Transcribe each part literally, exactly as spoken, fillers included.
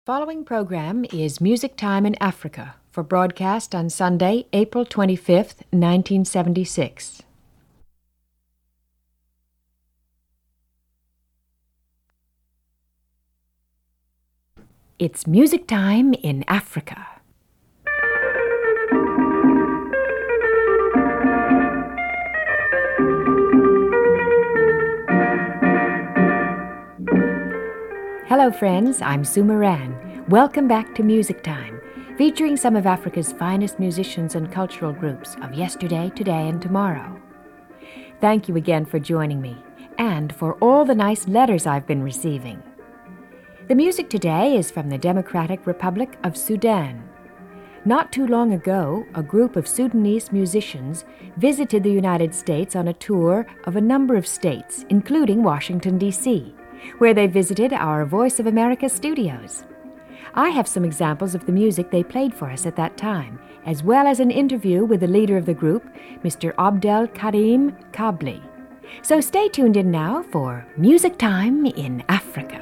Following program is Music Time in Africa for broadcast on Sunday, April twenty-fifth, nineteen seventy-six. It's Music Time in Africa. Hello, friends. I'm Sue Moran. Welcome back to Music Time, featuring some of Africa's finest musicians and cultural groups of yesterday, today, and tomorrow. Thank you again for joining me, and for all the nice letters I've been receiving. The music today is from the Democratic Republic of Sudan. Not too long ago, a group of Sudanese musicians visited the United States on a tour of a number of states, including Washington, D C, where they visited our Voice of America studios. I have some examples of the music they played for us at that time, as well as an interview with the leader of the group, Mister Abdel Karim Kabli. So stay tuned in now for Music Time in Africa.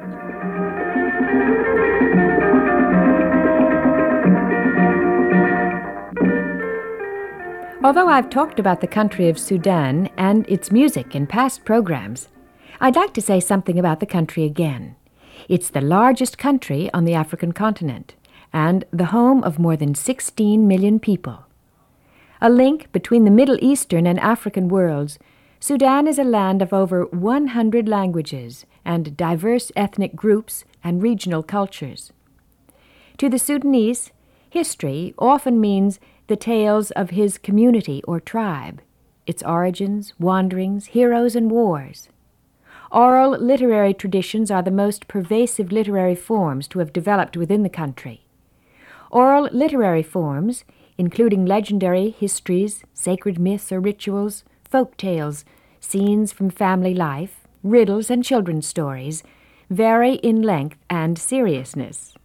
Although I've talked about the country of Sudan and its music in past programs, I'd like to say something about the country again. It's the largest country on the African continent and the home of more than sixteen million people. A link between the Middle Eastern and African worlds, Sudan is a land of over one hundred languages and diverse ethnic groups and regional cultures. To the Sudanese, history often means the tales of his community or tribe, its origins, wanderings, heroes, and wars. Oral literary traditions are the most pervasive literary forms to have developed within the country. Oral literary forms, including legendary histories, sacred myths or rituals, folk tales, scenes from family life, riddles, and children's stories, vary in length and seriousness.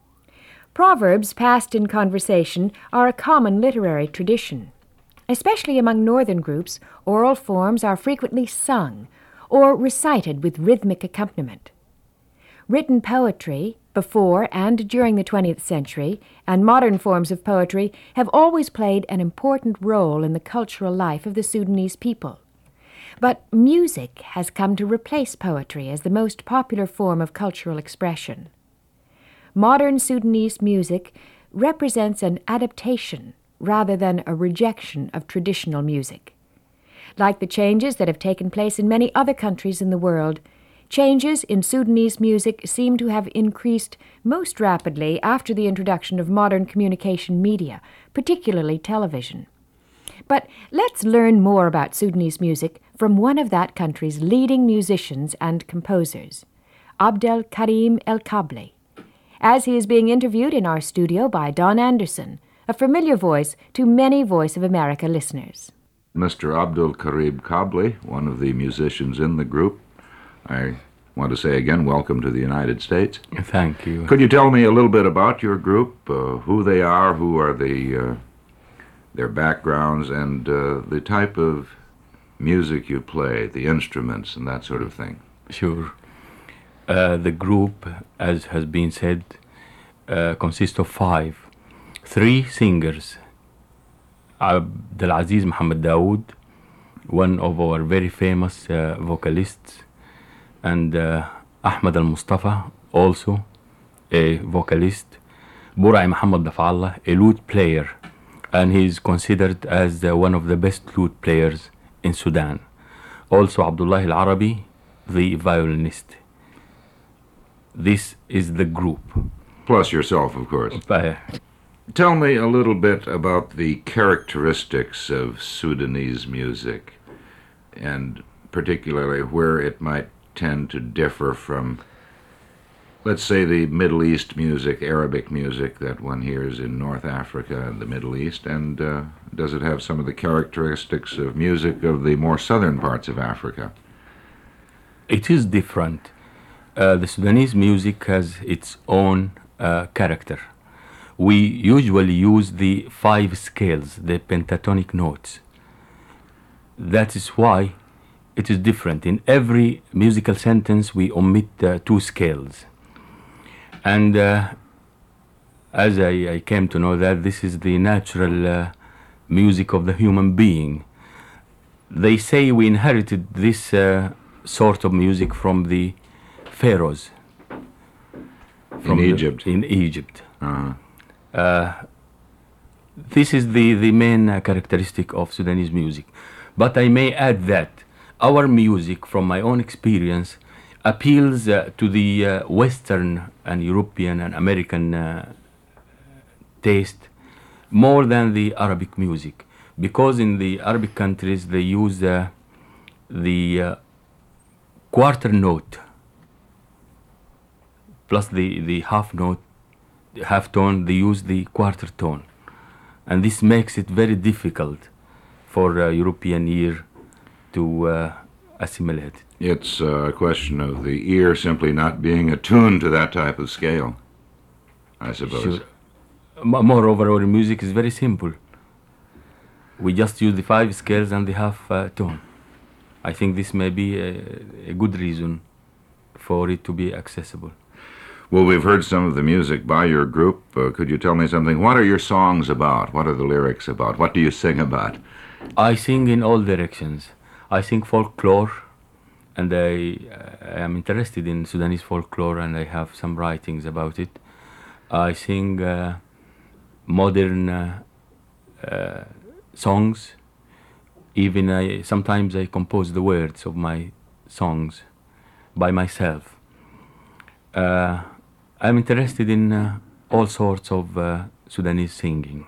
Proverbs passed in conversation are a common literary tradition. Especially among northern groups, oral forms are frequently sung or recited with rhythmic accompaniment. Written poetry, before and during the twentieth century, and modern forms of poetry have always played an important role in the cultural life of the Sudanese people. But music has come to replace poetry as the most popular form of cultural expression. Modern Sudanese music represents an adaptation rather than a rejection of traditional music. Like the changes that have taken place in many other countries in the world, changes in Sudanese music seem to have increased most rapidly after the introduction of modern communication media, particularly television. But let's learn more about Sudanese music from one of that country's leading musicians and composers, Abdel Karim El Kabli, as he is being interviewed in our studio by Don Anderson, a familiar voice to many Voice of America listeners. Mister Abdel Karim Kabli, one of the musicians in the group. I want to say again, welcome to the United States. Thank you. Could you tell me a little bit about your group, uh, who they are, who are the uh, their backgrounds, and uh, the type of music you play, the instruments, and that sort of thing? Sure. Uh, the group, as has been said, uh, consists of five. Three singers. Abdelaziz Mohammed Daoud, one of our very famous uh, vocalists, and uh, Ahmed Al-Mustafa, also a vocalist. Burai Mohammed Dafallah, a lute player, and he is considered as uh, one of the best lute players in Sudan. Also Abdullah Al-Arabi, the violinist. This is the group. Plus yourself, of course. Uh, Tell me a little bit about the characteristics of Sudanese music, and particularly where it might tend to differ from, let's say, the Middle East music, Arabic music that one hears in North Africa and the Middle East, and uh, does it have some of the characteristics of music of the more southern parts of Africa? It is different. Uh, the Sudanese music has its own uh, character. We usually use the five scales, the pentatonic notes. That is why it is different. In every musical sentence, we omit uh, two scales. And uh, as I, I came to know that this is the natural uh, music of the human being. They say we inherited this uh, sort of music from the pharaohs. In the- Egypt. In Egypt. Uh-huh. Uh, this is the, the main uh, characteristic of Sudanese music. But I may add that our music, from my own experience, appeals uh, to the uh, Western and European and American uh, taste more than the Arabic music. Because in the Arabic countries they use uh, the uh, quarter note plus the, the half note, half tone, they use the quarter tone. And this makes it very difficult for a European ear to uh, assimilate it. It's a question of the ear simply not being attuned to that type of scale, I suppose. Sure. M- Moreover, our music is very simple. We just use the five scales and the half uh, tone. I think this may be a, a good reason for it to be accessible. Well, we've heard some of the music by your group. Uh, could you tell me something? What are your songs about? What are the lyrics about? What do you sing about? I sing in all directions. I sing folklore, and I, I am interested in Sudanese folklore, and I have some writings about it. I sing uh, modern uh, uh, songs. Even I sometimes I compose the words of my songs by myself. Uh, I'm interested in uh, all sorts of uh, Sudanese singing.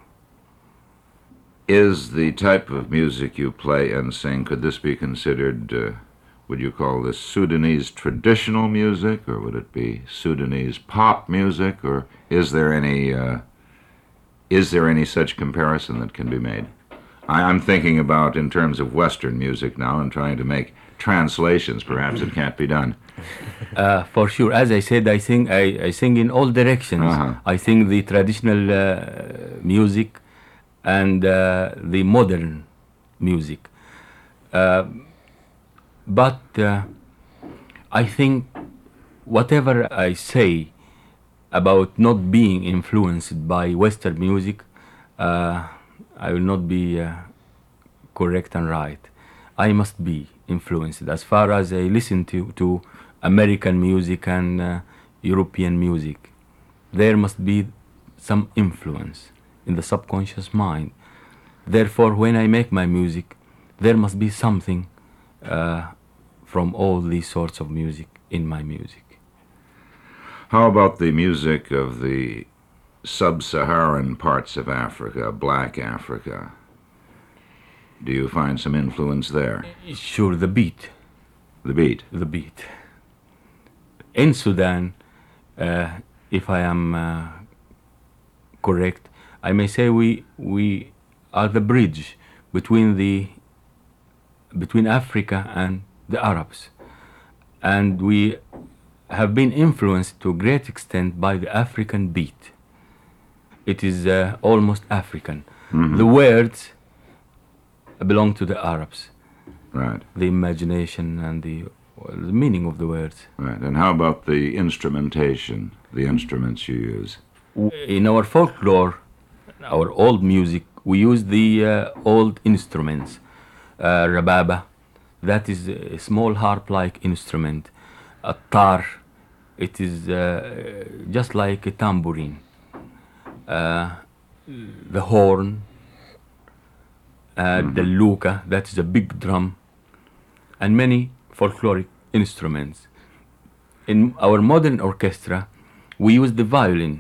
Is the type of music you play and sing, could this be considered, uh, would you call this Sudanese traditional music, or would it be Sudanese pop music, or is there any, uh, is there any such comparison that can be made? I, I'm thinking about in terms of Western music now and trying to make translations. Perhaps it can't be done. Uh, for sure, as I said, I sing. I, I sing in all directions. Uh-huh. I sing the traditional uh, music and uh, the modern music. Uh, but uh, I think whatever I say about not being influenced by Western music, uh, I will not be uh, correct and right. I must be influenced as far as I listen to, to American music and uh, European music. There must be some influence in the subconscious mind. Therefore, when I make my music, there must be something uh, from all these sorts of music in my music. How about the music of the sub-Saharan parts of Africa, Black Africa? Do you find some influence there? Sure, the beat. The beat. The beat. In Sudan, uh, if I am uh, correct, I may say we we are the bridge between the between Africa and the Arabs, and we have been influenced to a great extent by the African beat. It is uh, almost African. Mm-hmm. The words belong to the Arabs. Right. The imagination and the, well, the meaning of the words. Right. And how about the instrumentation, the instruments you use? In our folklore, our old music, we use the uh, old instruments. Uh, rababa, that is a small harp-like instrument. A tar, it is uh, just like a tambourine. Uh, the horn, uh, Mm-hmm. the luka, that is a big drum, and many folkloric instruments. In our modern orchestra, we use the violin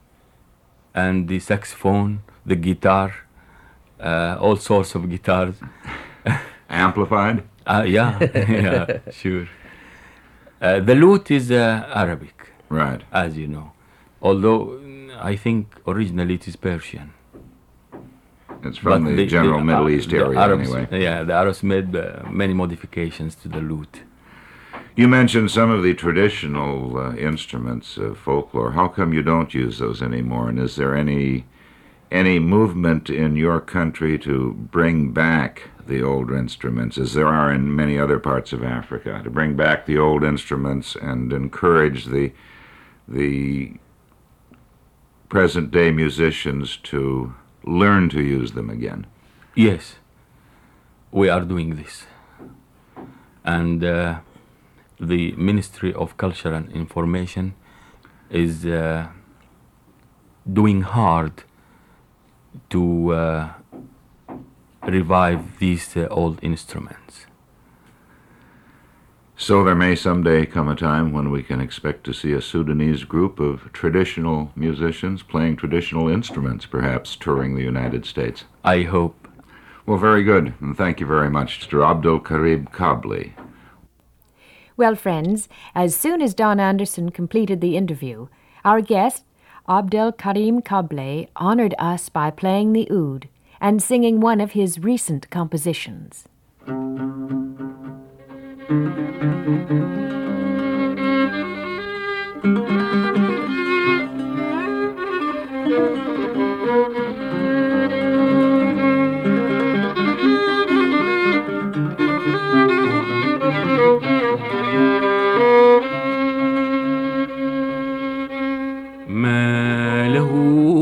and the saxophone, the guitar, uh, all sorts of guitars. Amplified? Uh, yeah, yeah, sure. Uh, the lute is uh, Arabic, Right. as you know, although mm, I think originally it is Persian. It's from But the, general uh, Middle East the area, Arabs, anyway. Yeah, the Arabs made uh, many modifications to the lute. You mentioned some of the traditional uh, instruments of folklore. How come you don't use those anymore? And is there any any movement in your country to bring back the old instruments, as there are in many other parts of Africa, to bring back the old instruments and encourage the the present-day musicians to learn to use them again? Yes, we are doing this. And uh, the Ministry of Culture and Information is uh, doing hard to uh, revive these uh, old instruments. So there may someday come a time when we can expect to see a Sudanese group of traditional musicians playing traditional instruments, perhaps touring the United States. I hope. Well, very good, and thank you very much, Mister Abdul Karim Kabli. Well, friends, as soon as Don Anderson completed the interview, our guest, Abdel Karim Kabli, honored us by playing the oud and singing one of his recent compositions. ما له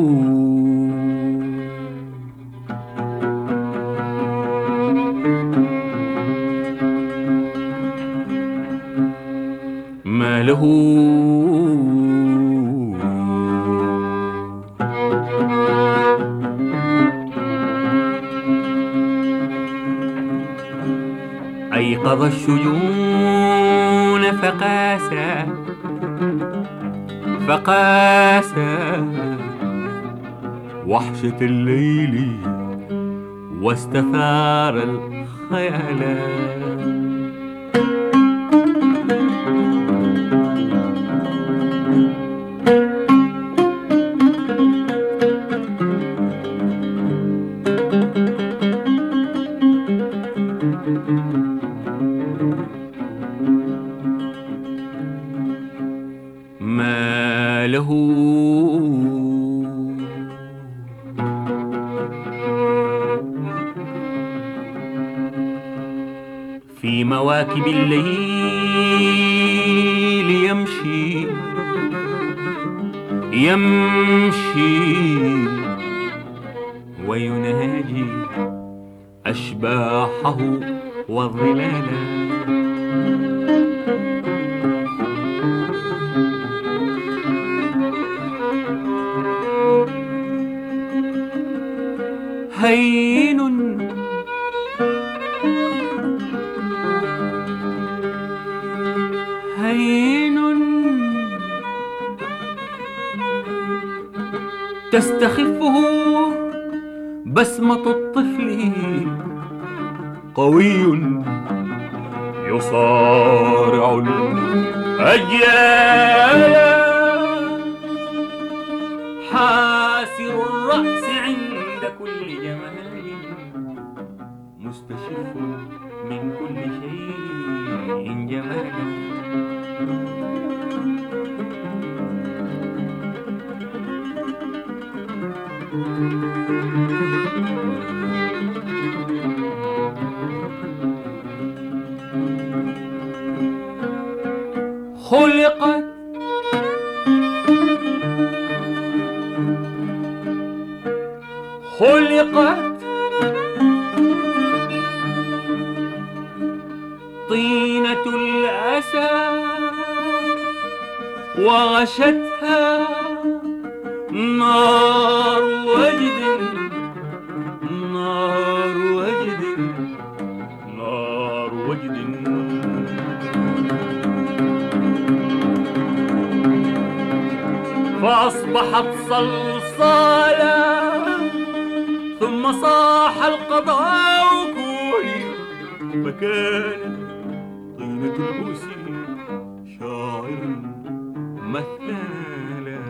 ما له أيقظ الشجون فقاسا فقاسا وحشة الليل واستثار الخيالات. ما له في مواكب الليل يمشي يمشي ويناجي أشباحه والظلال. هين هين تستخفه بسمة الطفل، قوي يصارع الأجيال، حاسر الرأس عند كل جمال، مستشف من كل شيء جمالا. خلقت خلقت طينة الأسى وغشتها نار وجد، نار وجد، نار وجد. فأصبحت صلصالا ثم صاح القضاء كوري، فكانت طينة الأوس شاعرا مثالا.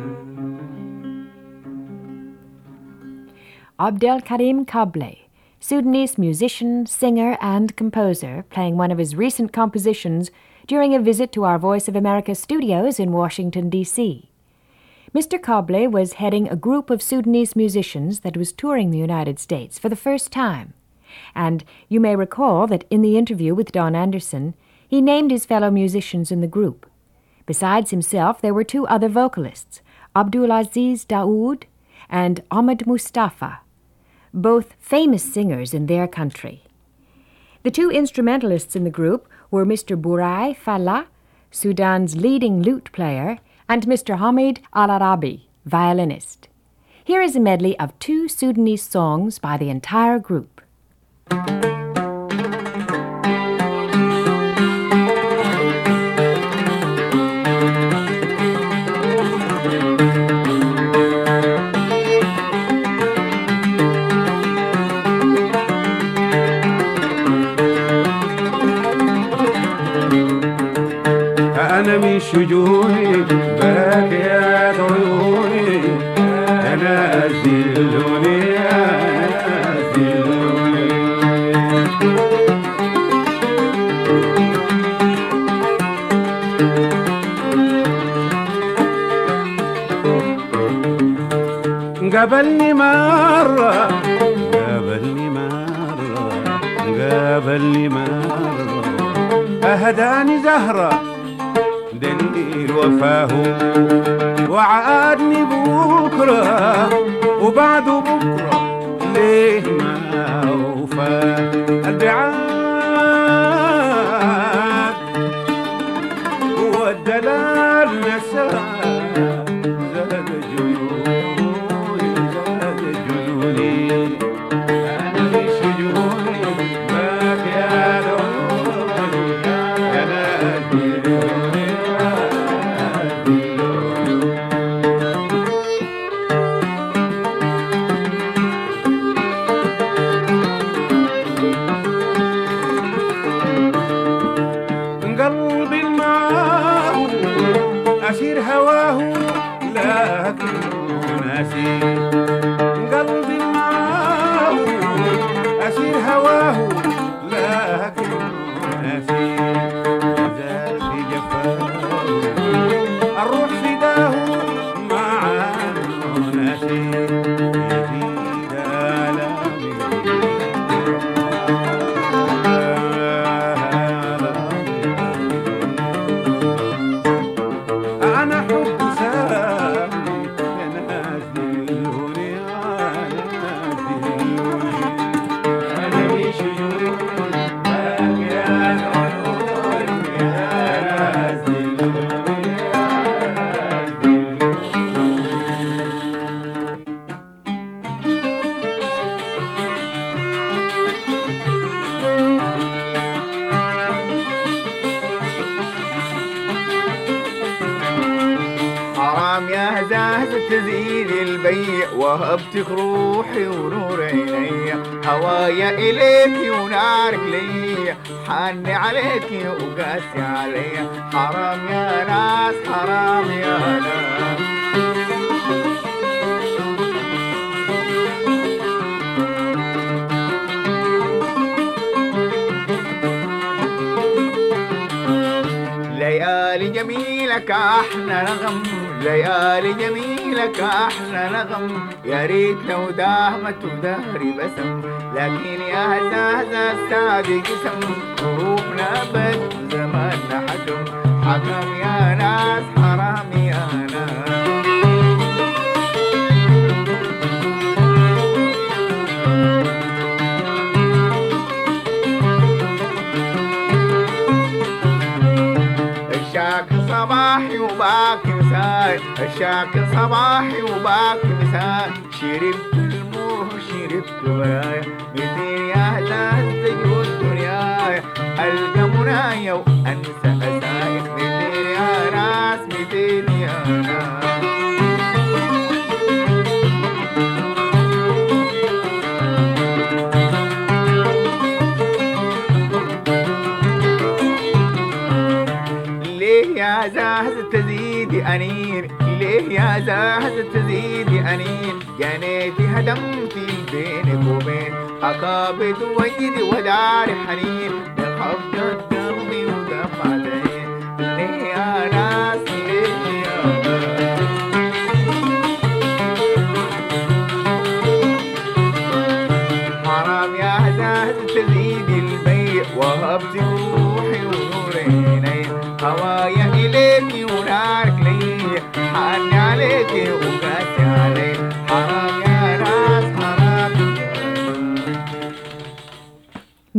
Abdel Karim Kabli, Sudanese musician, singer, and composer, playing one of his recent compositions during a visit to our Voice of America studios in Washington, D C Mister Kabli was heading a group of Sudanese musicians that was touring the United States for the first time. And you may recall that in the interview with Don Anderson, he named his fellow musicians in the group. Besides himself, there were two other vocalists, Abdulaziz Daoud and Ahmed Mustafa, both famous singers in their country. The two instrumentalists in the group were Mister Burai Fallah, Sudan's leading lute player, and Mister Hamid Al-Arabi, violinist. Here is a medley of two Sudanese songs by the entire group. أنا من شجوني باكيات عيوني أنا أزلوني أنا أزلوني قابلني مرة قابلني مرة قابلني مرة أهداني زهرة دليل وفاه وعادني بكرة وبعده بكرة ليه ما وفى البعاد والدلال نساه زاد جنوني زاد جنوني أنا في شجوني باكي عيوني أنا أدلوني قلبي معاه أسير هواه لكن ناسي قلبي معاه أسير هواه لكن ناسي زاد في جفاه الروح فداه مع ناسي يزيد آلامي أنا حب سامي ينازلوني ينازلوني أنا في شجوني باكيات عيوني ينازلوني حرام يا زهزة تزيد البيع وهبتك روحي ونور عيني هوايا إليك ونارك لي حاني عليك وقاسي علي حرام يا ناس حرام يا ناس ليالي جميلك أحلى نغم ليالي جميلك أحلى نغم يا ريت لو دامت ودهري بسم لكن يا زهزة السعد قسم ظروفنا بد زماننا حكم حكم يا ناس حرام يا ناس الشاكل صباحي وباكي مساء الشاكل صباحي وباكي مساء شربت الموه شربت برايا مثير يا لذة والدنيا ألقى منايا وأنسى أسايا مثير يا ناس مثير يا ناس يا زهزة تزيدي أنين ليه يا زهزة تزيدي أنين جنيتي هدمتي بينك وبين أقابض وجدي ودار حنين بخفض الدم ودمع العين ليه يا ناس ليه يا ناس حرام يا زهزة تزيدي البيع وهبتي روحي ونور عيني هوايا إليك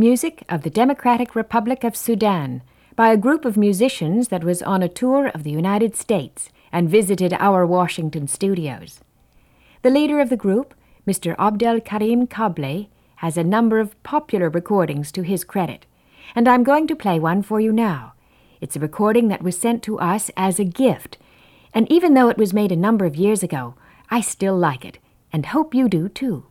music of the Democratic Republic of Sudan by a group of musicians that was on a tour of the United States and visited our Washington studios. The leader of the group, Mister Abdel Karim Kable, has a number of popular recordings to his credit, and I'm going to play one for you now. It's a recording that was sent to us as a gift, and even though it was made a number of years ago, I still like it, and hope you do too.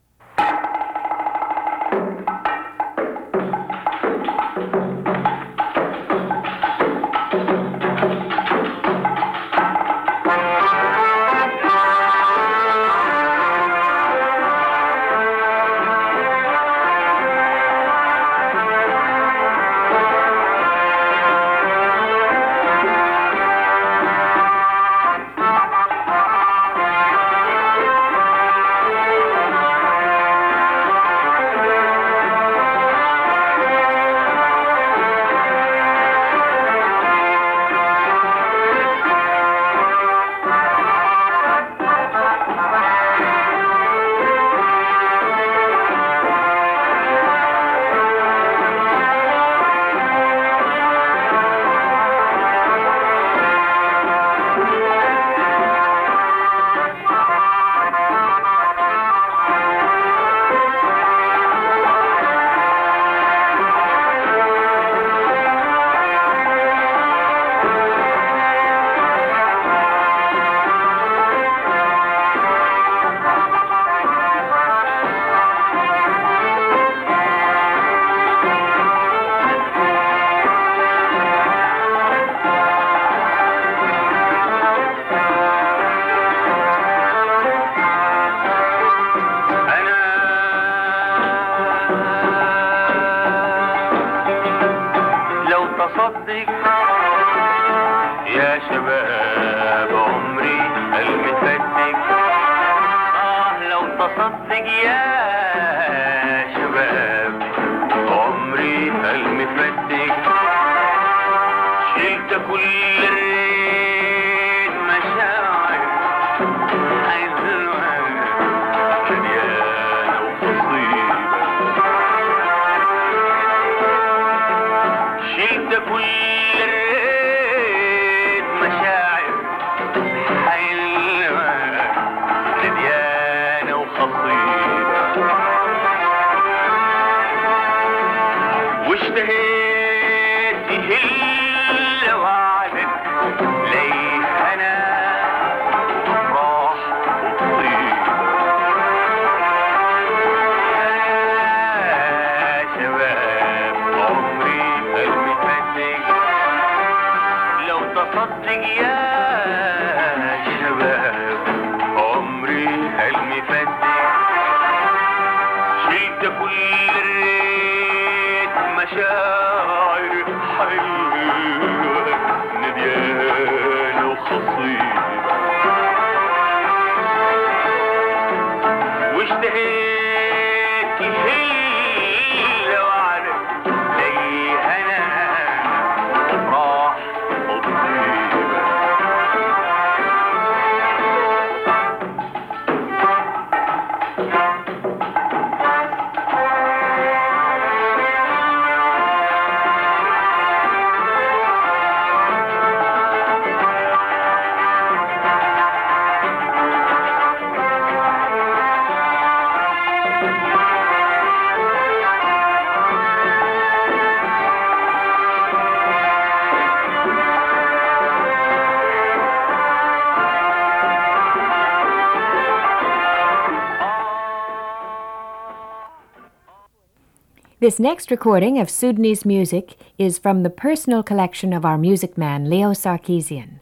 This next recording of Sudanese music is from the personal collection of our music man, Leo Sarkeesian.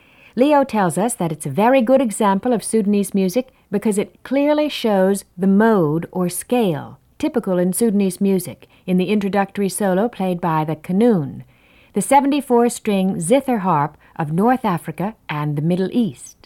Leo tells us that it's a very good example of Sudanese music because it clearly shows the mode or scale typical in Sudanese music in the introductory solo played by the Qanun, the seventy-four string zither harp of North Africa and the Middle East.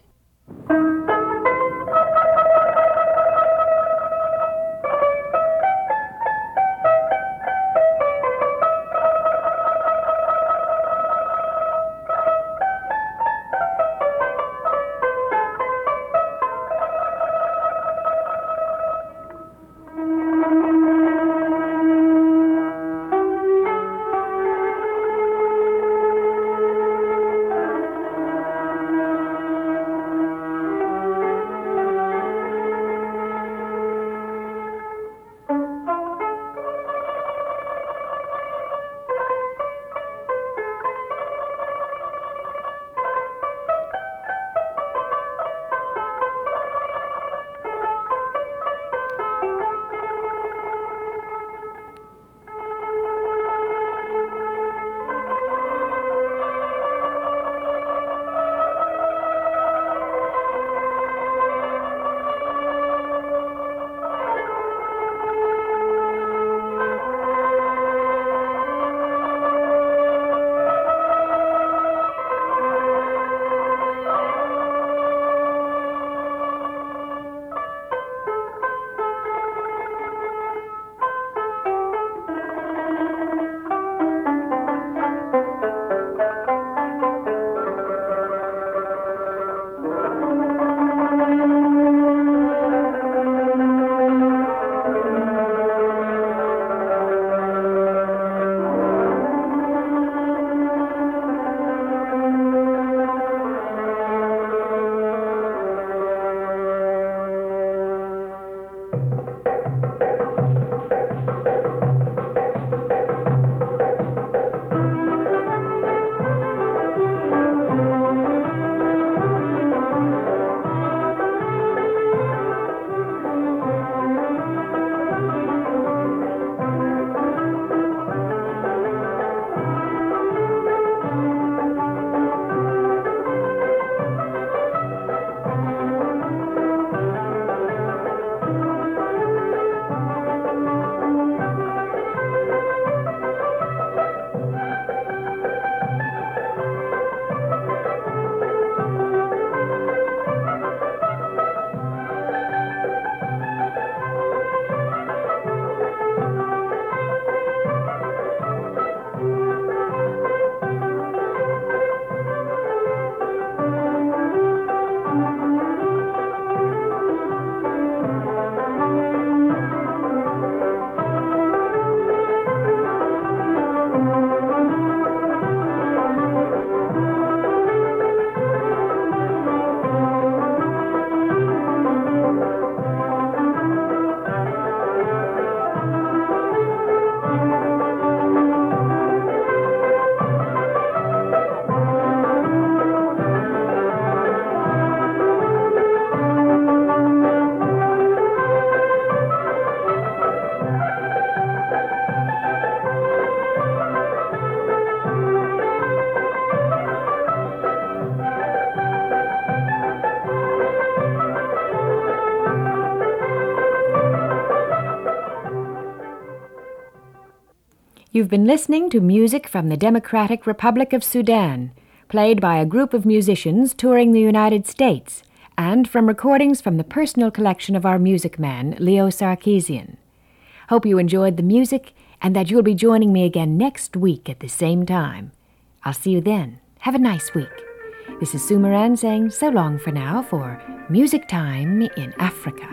You've been listening to music from the Democratic Republic of Sudan, played by a group of musicians touring the United States, and from recordings from the personal collection of our music man, Leo Sarkeesian. Hope you enjoyed the music and that you'll be joining me again next week at the same time. I'll see you then. Have a nice week. This is Sue Moran saying so long for now for Music Time in Africa.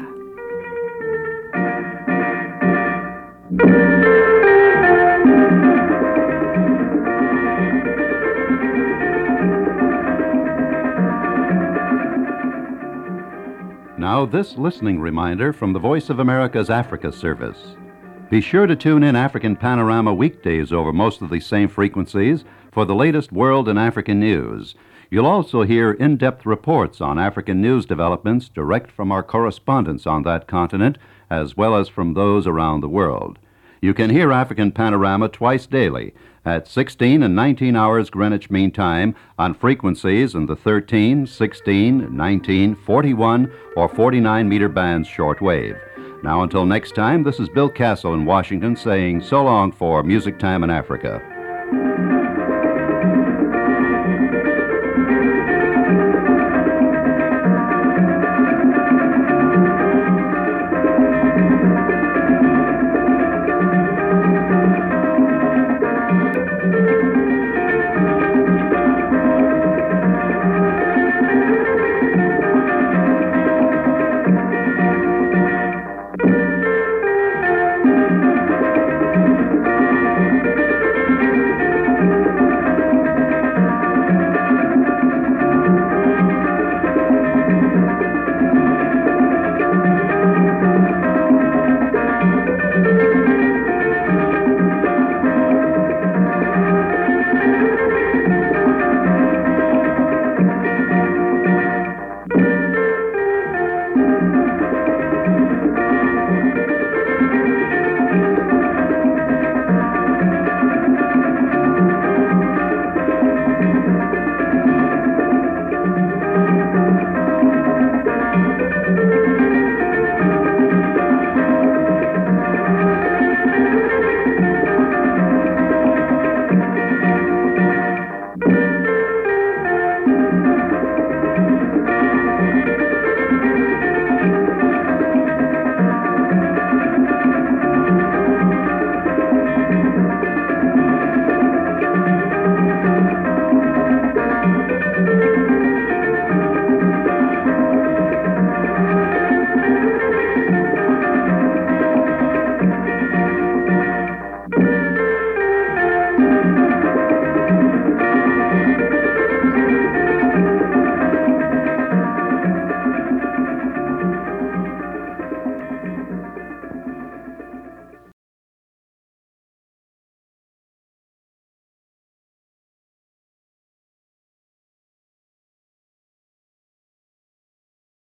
Now this listening reminder from the Voice of America's Africa Service. Be sure to tune in African Panorama weekdays over most of these same frequencies for the latest world and African news. You'll also hear in-depth reports on African news developments direct from our correspondents on that continent, as well as from those around the world. You can hear African Panorama twice daily at sixteen and nineteen hours Greenwich Mean Time on frequencies in the thirteen, sixteen, nineteen, forty-one, or forty-nine meter bands shortwave. Now until next time, this is Bill Castle in Washington saying so long for Music Time in Africa.